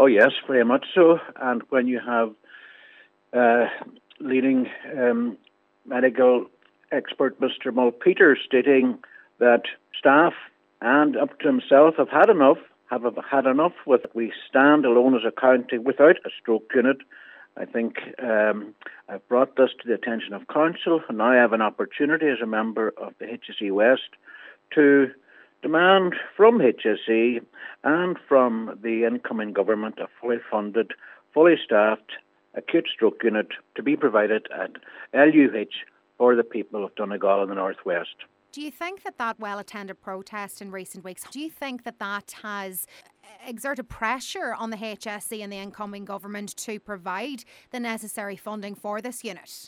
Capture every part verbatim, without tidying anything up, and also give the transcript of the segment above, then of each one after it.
Oh yes, very much so. And when you have uh, leading um, medical expert Mister Mulpeter stating that staff and up to himself have had enough, have had enough with we stand alone as a county without a stroke unit. I think um, I've brought this to the attention of Council, and now I have an opportunity as a member of the H S E West to demand from H S E and from the incoming government a fully funded, fully staffed acute stroke unit to be provided at L U H for the people of Donegal in the northwest. Do you think that that well-attended protest in recent weeks, do you think that that has exerted pressure on the H S E and the incoming government to provide the necessary funding for this unit?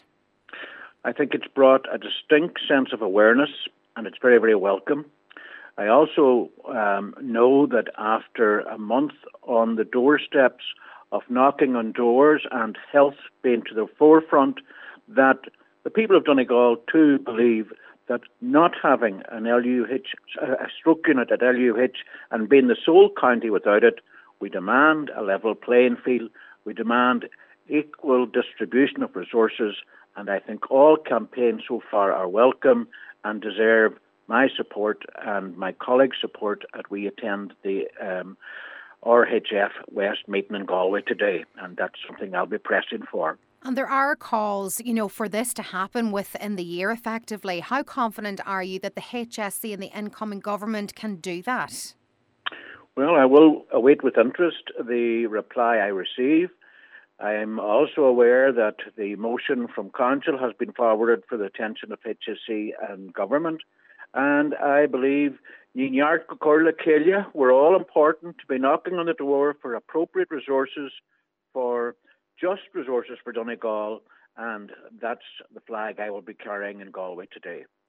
I think it's brought a distinct sense of awareness, and it's very, very welcome. I also um, know that after a month on the doorsteps of knocking on doors and health being to the forefront, that the people of Donegal too believe that not having an L U H, a stroke unit at L U H and being the sole county without it, we demand a level playing field, we demand equal distribution of resources, and I think all campaigns so far are welcome and deserve my support and my colleagues' support as we attend the um, R H F West meeting in Galway today, and that's something I'll be pressing for. And there are calls, you know, for this to happen within the year effectively. How confident are you that the H S E and the incoming government can do that? Well, I will await with interest the reply I receive. I am also aware that the motion from Council has been forwarded for the attention of H S E and government. And I believe Ninyart Corla Kelia, we're all important to be knocking on the door for appropriate resources, for just resources for Donegal, and that's the flag I will be carrying in Galway today.